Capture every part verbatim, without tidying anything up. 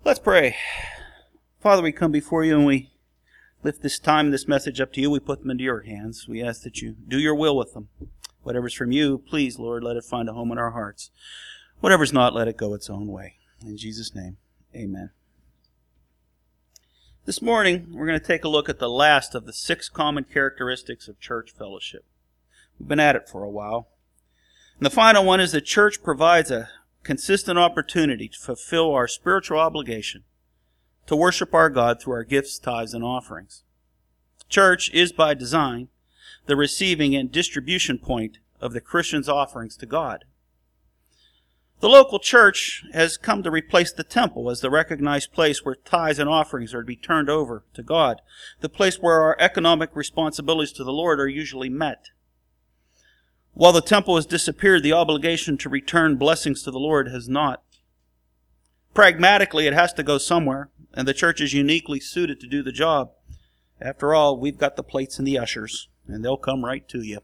Let's pray. Father, we come before you and we lift this time and this message up to you. We put them into your hands. We ask that you do your will with them. Whatever's from you, please, Lord, let it find a home in our hearts. Whatever's not, let it go its own way. In Jesus' name, amen. This morning, we're going to take a look at the last of the six common characteristics of church fellowship. We've been at it for a while. And the final one is that church provides a consistent opportunity to fulfill our spiritual obligation to worship our God through our gifts, tithes, and offerings. Church is, by design, the receiving and distribution point of the Christian's offerings to God. The local church has come to replace the temple as the recognized place where tithes and offerings are to be turned over to God, the place where our economic responsibilities to the Lord are usually met. While the temple has disappeared, the obligation to return blessings to the Lord has not. Pragmatically, it has to go somewhere, and the church is uniquely suited to do the job. After all, we've got the plates and the ushers, and they'll come right to you.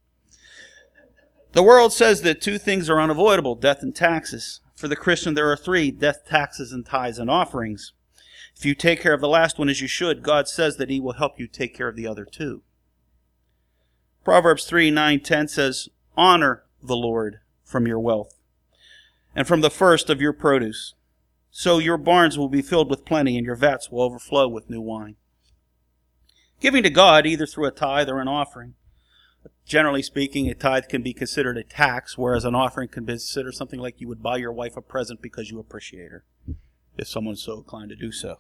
The world says that two things are unavoidable, death and taxes. For the Christian, there are three, death, taxes, and tithes and offerings. If you take care of the last one as you should, God says that He will help you take care of the other two. Proverbs three, nine, ten says, "Honor the Lord from your wealth, and from the first of your produce. So your barns will be filled with plenty, and your vats will overflow with new wine." Giving to God, either through a tithe or an offering. Generally speaking, a tithe can be considered a tax, whereas an offering can be considered something like you would buy your wife a present because you appreciate her, if someone's so inclined to do so.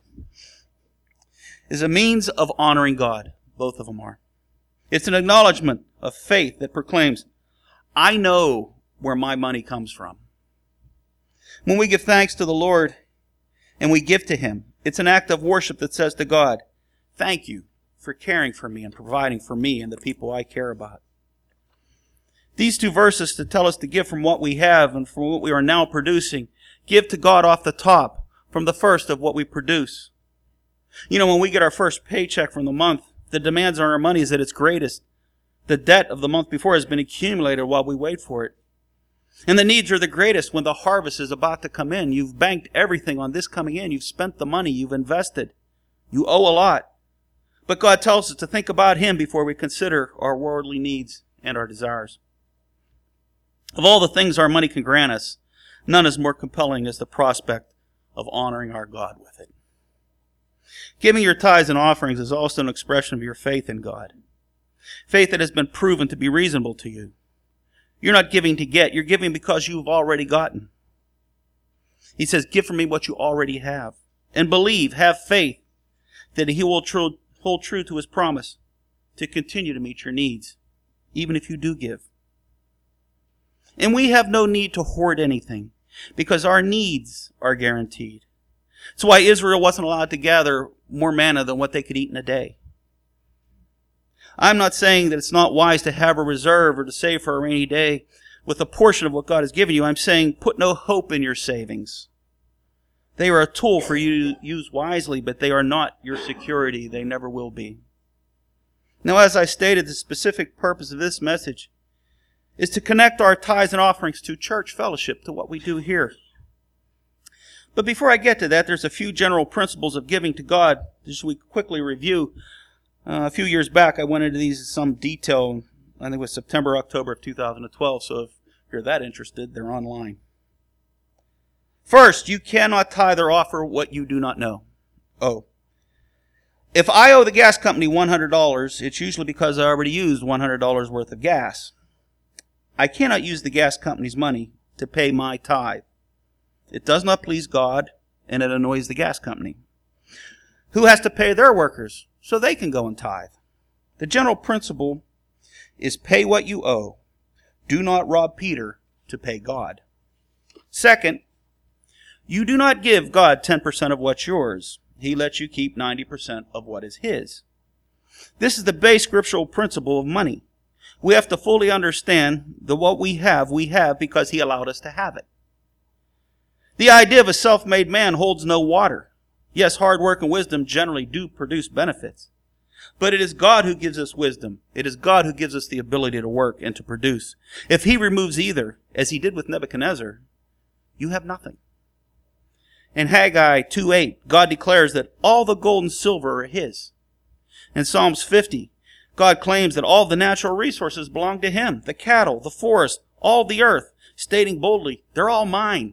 Is a means of honoring God. Both of them are. It's an acknowledgement of faith that proclaims, I know where my money comes from. When we give thanks to the Lord and we give to Him, it's an act of worship that says to God, thank you for caring for me and providing for me and the people I care about. These two verses to tell us to give from what we have and from what we are now producing. Give to God off the top, from the first of what we produce. You know, when we get our first paycheck from the month, the demands on our money is at its greatest. The debt of the month before has been accumulated while we wait for it. And the needs are the greatest when the harvest is about to come in. You've banked everything on this coming in. You've spent the money. You've invested. You owe a lot. But God tells us to think about Him before we consider our worldly needs and our desires. Of all the things our money can grant us, none is more compelling as the prospect of honoring our God with it. Giving your tithes and offerings is also an expression of your faith in God. Faith that has been proven to be reasonable to you. You're not giving to get. You're giving because you've already gotten. He says, give from me what you already have. And believe, have faith, that He will tr- hold true to His promise to continue to meet your needs, even if you do give. And we have no need to hoard anything, because our needs are guaranteed. That's why Israel wasn't allowed to gather more manna than what they could eat in a day. I'm not saying that it's not wise to have a reserve or to save for a rainy day with a portion of what God has given you. I'm saying put no hope in your savings. They are a tool for you to use wisely, but they are not your security. They never will be. Now, as I stated, the specific purpose of this message is to connect our tithes and offerings to church fellowship, to what we do here. But before I get to that, there's a few general principles of giving to God. Just we quickly review. Uh, a few years back, I went into these in some detail. I think it was September, October of two thousand twelve. So if you're that interested, they're online. First, you cannot tithe or offer what you do not know. Oh. If I owe the gas company one hundred dollars, it's usually because I already used one hundred dollars worth of gas. I cannot use the gas company's money to pay my tithe. It does not please God, and it annoys the gas company. Who has to pay their workers so they can go and tithe? The general principle is pay what you owe. Do not rob Peter to pay God. Second, you do not give God ten percent of what's yours. He lets you keep ninety percent of what is His. This is the base scriptural principle of money. We have to fully understand that what we have, we have because He allowed us to have it. The idea of a self-made man holds no water. Yes, hard work and wisdom generally do produce benefits. But it is God who gives us wisdom. It is God who gives us the ability to work and to produce. If He removes either, as He did with Nebuchadnezzar, you have nothing. In Haggai two eight, God declares that all the gold and silver are his. In Psalms fifty, God claims that all the natural resources belong to him. The cattle, the forest, all the earth, stating boldly, they're all mine.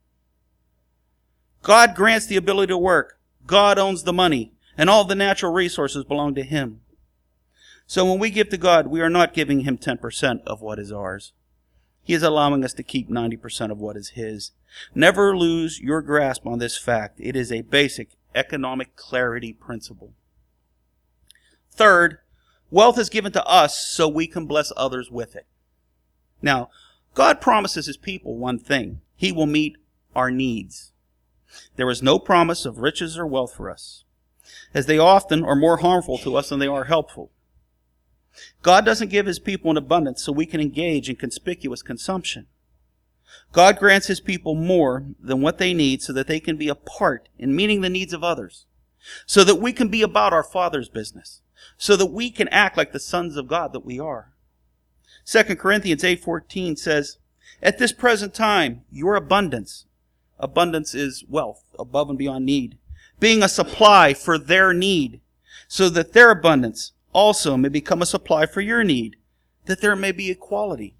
God grants the ability to work. God owns the money, and all the natural resources belong to him. So when we give to God, we are not giving him ten percent of what is ours. He is allowing us to keep ninety percent of what is his. Never lose your grasp on this fact. It is a basic economic clarity principle. Third, wealth is given to us so we can bless others with it. Now, God promises his people one thing. He will meet our needs. There is no promise of riches or wealth for us, as they often are more harmful to us than they are helpful. God doesn't give his people an abundance so we can engage in conspicuous consumption. God grants his people more than what they need so that they can be a part in meeting the needs of others, so that we can be about our Father's business, so that we can act like the sons of God that we are. Second Corinthians eight fourteen says, at this present time, your abundance, abundance is wealth, above and beyond need, being a supply for their need, so that their abundance also may become a supply for your need, that there may be equality.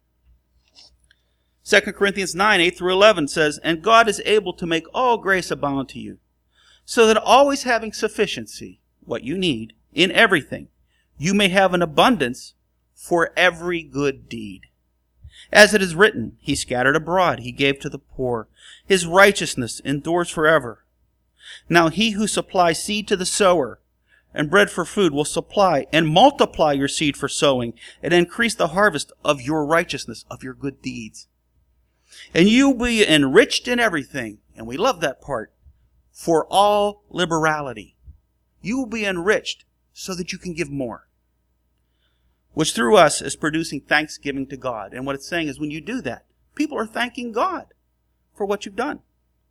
Second Corinthians nine, eight through eleven says, and God is able to make all grace abound to you, so that always having sufficiency, what you need, in everything, you may have an abundance for every good deed. As it is written, he scattered abroad, he gave to the poor. His righteousness endures forever. Now he who supplies seed to the sower and bread for food will supply and multiply your seed for sowing and increase the harvest of your righteousness, of your good deeds. And you will be enriched in everything, and we love that part, for all liberality. You will be enriched so that you can give more, which through us is producing thanksgiving to God. And what it's saying is when you do that, people are thanking God for what you've done.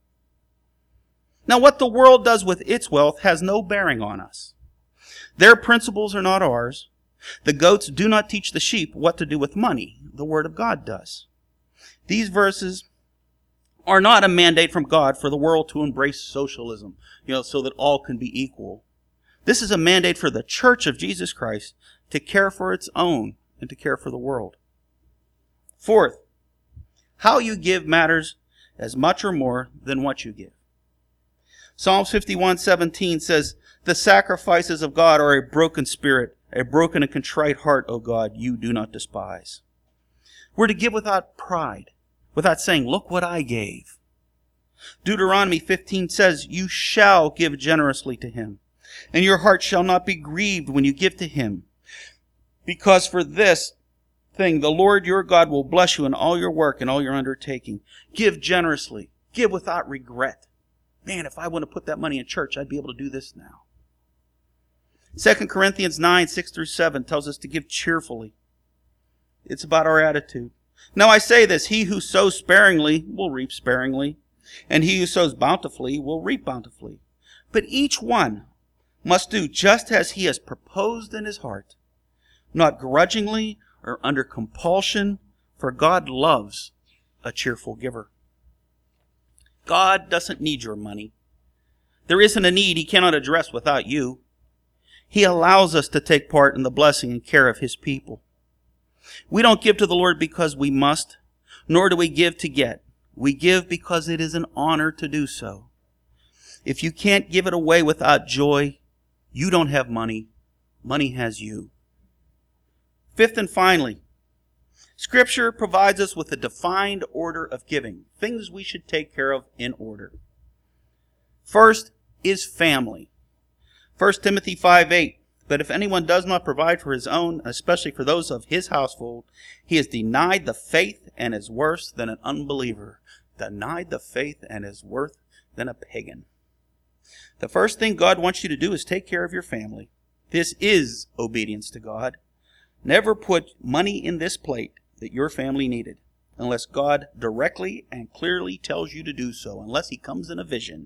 Now, what the world does with its wealth has no bearing on us. Their principles are not ours. The goats do not teach the sheep what to do with money. The Word of God does. These verses are not a mandate from God for the world to embrace socialism, you know, so that all can be equal. This is a mandate for the Church of Jesus Christ to care for its own and to care for the world. Fourth, how you give matters as much or more than what you give. Psalms fifty-one seventeen says, the sacrifices of God are a broken spirit, a broken and contrite heart, O God, you do not despise. We're to give without pride, without saying, look what I gave. Deuteronomy fifteen says, you shall give generously to him, and your heart shall not be grieved when you give to him. Because for this thing, the Lord your God will bless you in all your work and all your undertaking. Give generously. Give without regret. Man, if I want to put that money in church, I'd be able to do this now. Second Corinthians nine, six through seven tells us to give cheerfully. It's about our attitude. Now I say this, he who sows sparingly will reap sparingly, and he who sows bountifully will reap bountifully. But each one must do just as he has proposed in his heart, not grudgingly or under compulsion, for God loves a cheerful giver. God doesn't need your money. There isn't a need he cannot address without you. He allows us to take part in the blessing and care of his people. We don't give to the Lord because we must, nor do we give to get. We give because it is an honor to do so. If you can't give it away without joy, you don't have money. Money has you. Fifth and finally, Scripture provides us with a defined order of giving, things we should take care of in order. First is family. First Timothy five eight, but if anyone does not provide for his own, especially for those of his household, he is denied the faith and is worse than an unbeliever. Denied the faith and is worse than a pagan. The first thing God wants you to do is take care of your family. This is obedience to God. Never put money in this plate that your family needed, unless God directly and clearly tells you to do so, unless he comes in a vision.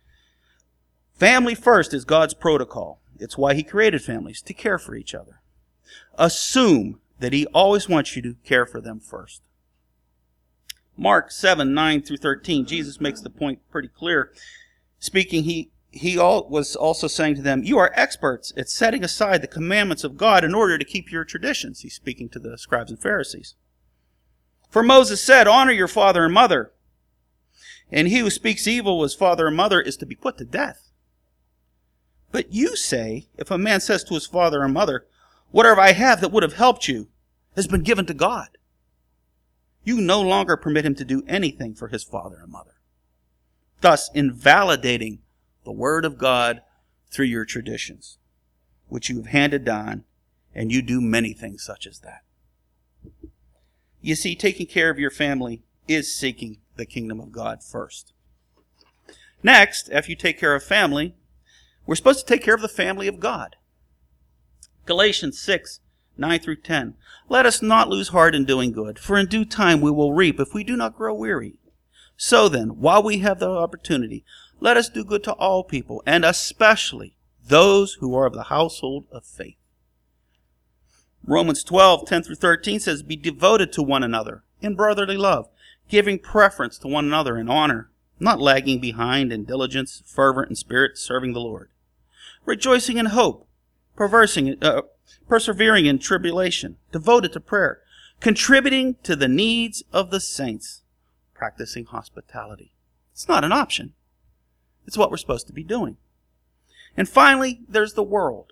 Family first is God's protocol. It's why he created families, to care for each other. Assume that he always wants you to care for them first. Mark seven, nine through thirteen, Jesus makes the point pretty clear. Speaking, he, he all, was also saying to them, you are experts at setting aside the commandments of God in order to keep your traditions. He's speaking to the scribes and Pharisees. For Moses said, honor your father and mother. And he who speaks evil of his father and mother is to be put to death. But you say, if a man says to his father and mother, whatever I have that would have helped you has been given to God, you no longer permit him to do anything for his father and mother, thus invalidating the word of God through your traditions, which you have handed down, and you do many things such as that. You see, taking care of your family is seeking the kingdom of God first. Next, after you take care of family, we're supposed to take care of the family of God. Galatians six, nine through ten. Let us not lose heart in doing good, for in due time we will reap if we do not grow weary. So then, while we have the opportunity, let us do good to all people, and especially those who are of the household of faith. Romans twelve, ten through thirteen says, be devoted to one another in brotherly love, giving preference to one another in honor, not lagging behind in diligence, fervent in spirit, serving the Lord. Rejoicing in hope, perversing, uh, persevering in tribulation, devoted to prayer, contributing to the needs of the saints, practicing hospitality. It's not an option. It's what we're supposed to be doing. And finally, there's the world.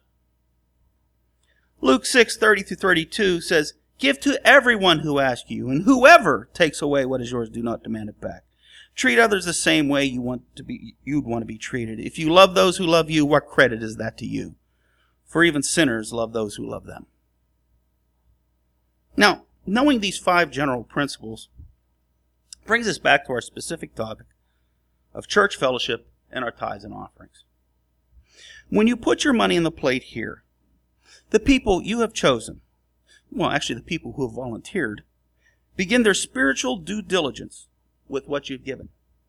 Luke six, thirty through thirty-two says, give to everyone who asks you, and whoever takes away what is yours, do not demand it back. Treat others the same way you want to be, you'd want to be treated. If you love those who love you, what credit is that to you? For even sinners love those who love them. Now, knowing these five general principles brings us back to our specific topic of church fellowship and our tithes and offerings. When you put your money in the plate here, the people you have chosen, well, actually the people who have volunteered, begin their spiritual due diligence with what you've given.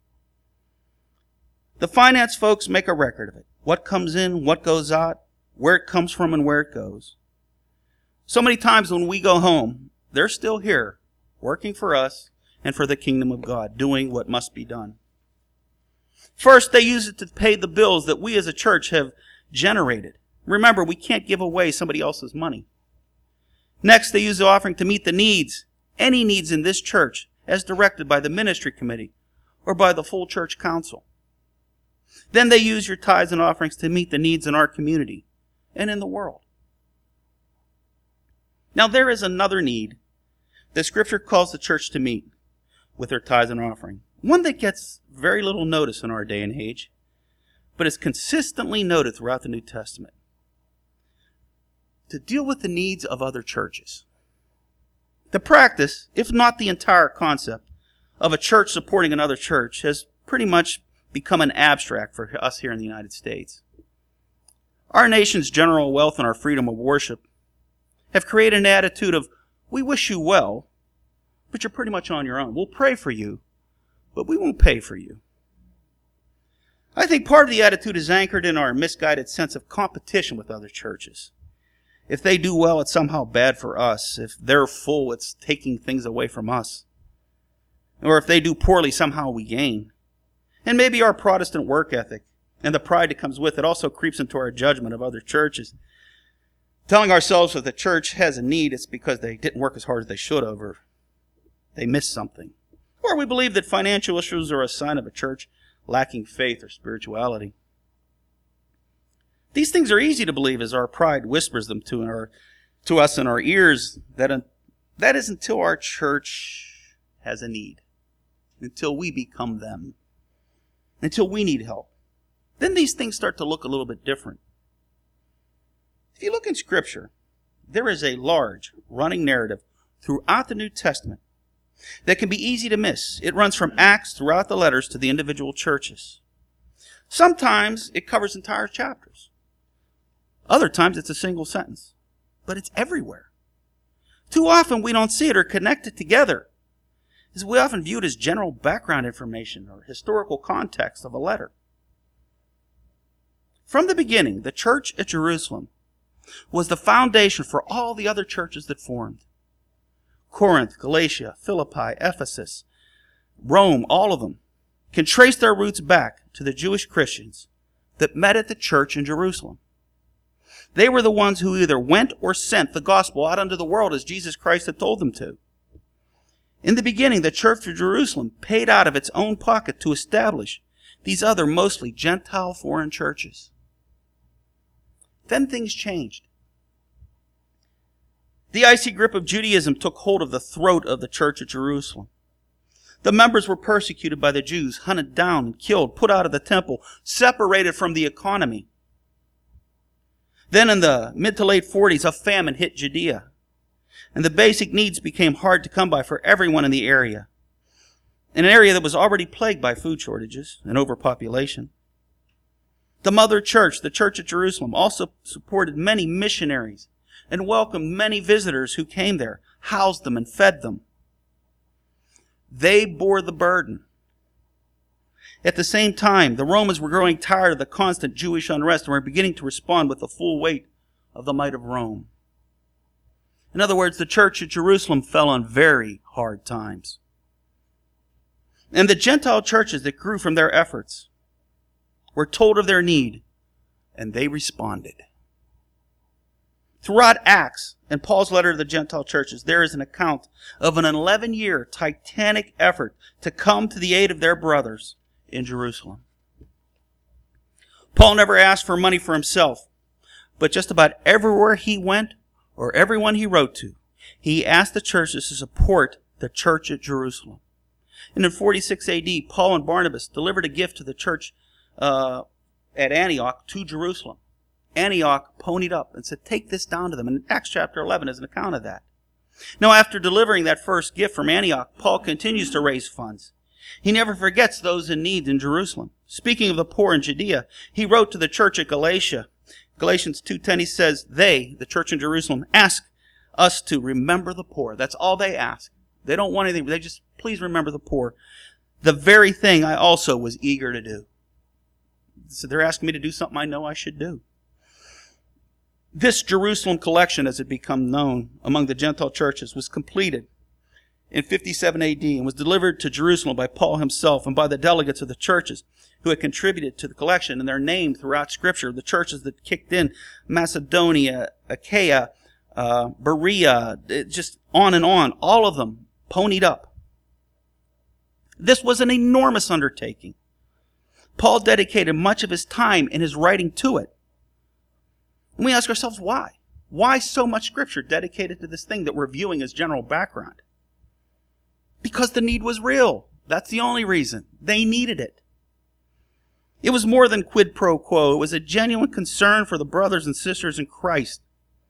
The finance folks make a record of it. What comes in, what goes out, where it comes from, and where it goes. So many times when we go home, they're still here, working for us and for the kingdom of God, doing what must be done. First, they use it to pay the bills that we as a church have generated. Remember, we can't give away somebody else's money. Next, they use the offering to meet the needs, any needs in this church, as directed by the ministry committee or by the full church council. Then they use your tithes and offerings to meet the needs in our community and in the world. Now, there is another need that Scripture calls the church to meet with their tithes and offering. One that gets very little notice in our day and age, but is consistently noted throughout the New Testament. To deal with the needs of other churches. The practice, if not the entire concept, of a church supporting another church has pretty much become an abstract for us here in the United States. Our nation's general wealth and our freedom of worship have created an attitude of, we wish you well, but you're pretty much on your own. We'll pray for you, but we won't pay for you. I think part of the attitude is anchored in our misguided sense of competition with other churches. If they do well, it's somehow bad for us. If they're full, it's taking things away from us. Or if they do poorly, somehow we gain. And maybe our Protestant work ethic and the pride that comes with it also creeps into our judgment of other churches. Telling ourselves that the church has a need, it's because they didn't work as hard as they should have, or they missed something. Or we believe that financial issues are a sign of a church lacking faith or spirituality. These things are easy to believe as our pride whispers them to, our, to us in our ears. That, uh, that is until our church has a need. Until we become them. Until we need help. Then these things start to look a little bit different. If you look in Scripture, there is a large running narrative throughout the New Testament that can be easy to miss. It runs from Acts throughout the letters to the individual churches. Sometimes it covers entire chapters. Other times it's a single sentence. But it's everywhere. Too often we don't see it or connect it together, as we often view it as general background information or historical context of a letter. From the beginning, the church at Jerusalem was the foundation for all the other churches that formed. Corinth, Galatia, Philippi, Ephesus, Rome, all of them, can trace their roots back to the Jewish Christians that met at the church in Jerusalem. They were the ones who either went or sent the gospel out into the world as Jesus Christ had told them to. In the beginning, the church of Jerusalem paid out of its own pocket to establish these other mostly Gentile foreign churches. Then things changed. The icy grip of Judaism took hold of the throat of the church at Jerusalem. The members were persecuted by the Jews, hunted down and killed, put out of the temple, separated from the economy. Then in the mid to late forties, a famine hit Judea, and the basic needs became hard to come by for everyone in the area, in an area that was already plagued by food shortages and overpopulation. The mother church, the Church at Jerusalem, also supported many missionaries and welcomed many visitors who came there, housed them and fed them. They bore the burden. At the same time, the Romans were growing tired of the constant Jewish unrest and were beginning to respond with the full weight of the might of Rome. In other words, the church at Jerusalem fell on very hard times. And the Gentile churches that grew from their efforts were told of their need, and they responded. Throughout Acts and Paul's letter to the Gentile churches, there is an account of an eleven-year titanic effort to come to the aid of their brothers in Jerusalem. Paul never asked for money for himself, but just about everywhere he went or everyone he wrote to, he asked the churches to support the church at Jerusalem. And in forty-six A D, Paul and Barnabas delivered a gift to the church uh, at Antioch to Jerusalem. Antioch ponied up and said, take this down to them. And Acts chapter eleven is an account of that. Now, after delivering that first gift from Antioch, Paul continues to raise funds. He never forgets those in need in Jerusalem. Speaking of the poor in Judea, he wrote to the church at Galatia. Galatians two ten, he says, they, the church in Jerusalem, ask us to remember the poor. That's all they ask. They don't want anything. They just, please remember the poor. The very thing I also was eager to do. So they're asking me to do something I know I should do. This Jerusalem collection, as it became known among the Gentile churches, was completed in fifty-seven A D and was delivered to Jerusalem by Paul himself and by the delegates of the churches who had contributed to the collection, and they're named throughout Scripture. The churches that kicked in: Macedonia, Achaia, uh, Berea, it, just on and on. All of them ponied up. This was an enormous undertaking. Paul dedicated much of his time in his writing to it. And we ask ourselves, why? Why so much Scripture dedicated to this thing that we're viewing as general background? Because the need was real. That's the only reason. They needed it. It was more than quid pro quo. It was a genuine concern for the brothers and sisters in Christ.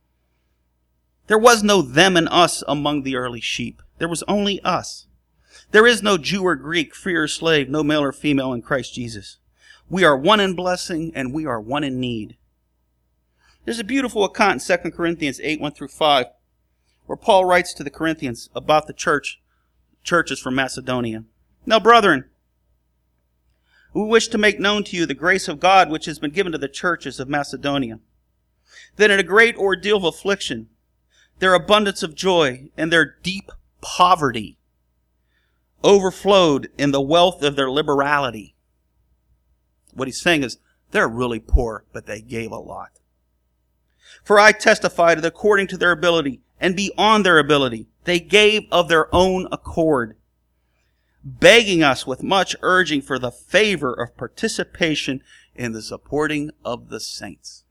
There was no them and us among the early sheep. There was only us. There is no Jew or Greek, free or slave, no male or female in Christ Jesus. We are one in blessing and we are one in need. There's a beautiful account in Second Corinthians eight, one through five, where Paul writes to the Corinthians about the church, churches from Macedonia. Now, brethren, we wish to make known to you the grace of God which has been given to the churches of Macedonia, that in a great ordeal of affliction, their abundance of joy and their deep poverty overflowed in the wealth of their liberality. What he's saying is, they're really poor, but they gave a lot. For I testify that according to their ability and beyond their ability, they gave of their own accord, begging us with much urging for the favor of participation in the supporting of the saints.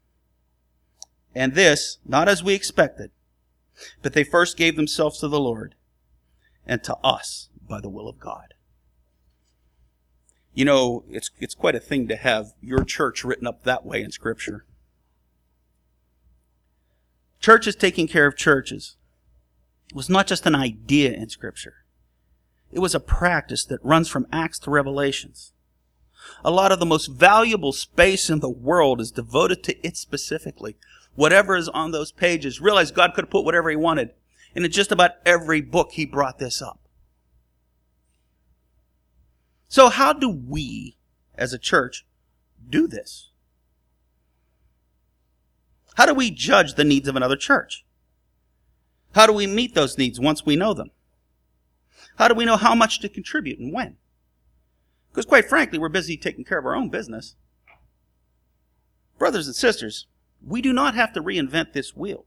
And this, not as we expected, but they first gave themselves to the Lord and to us by the will of God. You know, it's it's quite a thing to have your church written up that way in Scripture. Churches taking care of churches was not just an idea in Scripture. It was a practice that runs from Acts to Revelations. A lot of the most valuable space in the world is devoted to it specifically. Whatever is on those pages, realize God could have put whatever he wanted. And in just about every book, he brought this up. So how do we, as a church, do this? How do we judge the needs of another church? How do we meet those needs once we know them? How do we know how much to contribute and when? Because quite frankly, we're busy taking care of our own business. Brothers and sisters, we do not have to reinvent this wheel.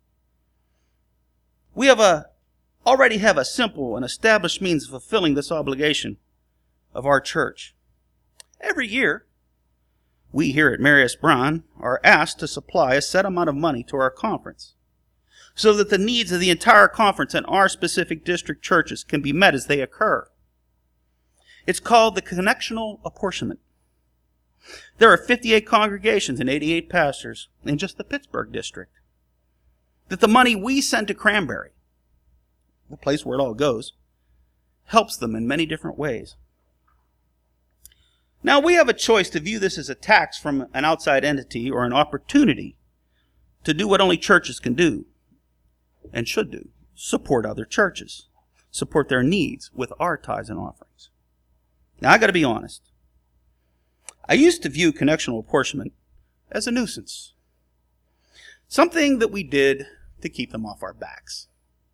We have a, already have a simple and established means of fulfilling this obligation of our church. Every year, we here at Marius Braun are asked to supply a set amount of money to our conference so that the needs of the entire conference and our specific district churches can be met as they occur. It's called the connectional apportionment. There are fifty-eight congregations and eighty-eight pastors in just the Pittsburgh district. That the money we send to Cranberry, the place where it all goes, helps them in many different ways. Now, we have a choice to view this as a tax from an outside entity or an opportunity to do what only churches can do and should do: support other churches, support their needs with our tithes and offerings. Now, I got to be honest. I used to view connectional apportionment as a nuisance, something that we did to keep them off our backs.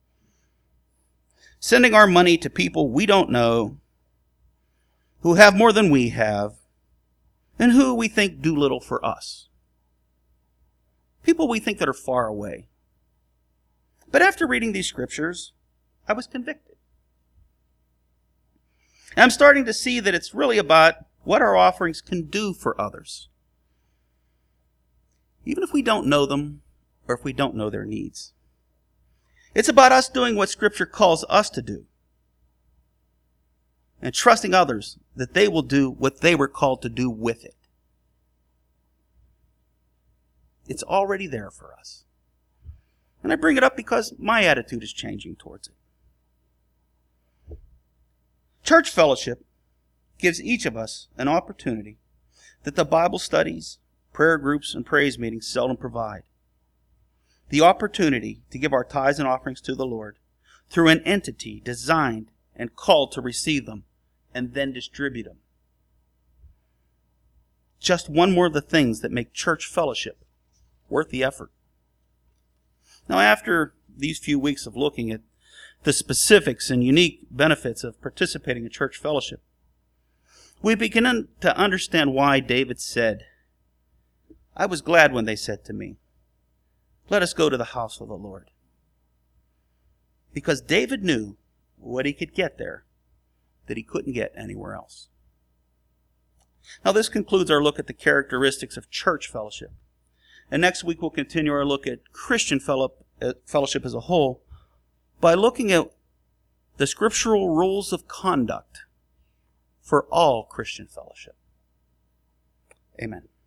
Sending our money to people we don't know, who have more than we have, and who we think do little for us. People we think that are far away. But after reading these scriptures, I was convicted. And I'm starting to see that it's really about what our offerings can do for others, even if we don't know them or if we don't know their needs. It's about us doing what Scripture calls us to do and trusting others that they will do what they were called to do with it. It's already there for us. And I bring it up because my attitude is changing towards it. Church fellowship gives each of us an opportunity that the Bible studies, prayer groups, and praise meetings seldom provide. The opportunity to give our tithes and offerings to the Lord through an entity designed and called to receive them and then distribute them. Just one more of the things that make church fellowship worth the effort. Now, after these few weeks of looking at the specifics and unique benefits of participating in church fellowship, we begin to understand why David said, "I was glad when they said to me, 'Let us go to the house of the Lord.'" Because David knew what he could get there that he couldn't get anywhere else. Now, this concludes our look at the characteristics of church fellowship. And next week we'll continue our look at Christian fellowship as a whole by looking at the scriptural rules of conduct for all Christian fellowship. Amen.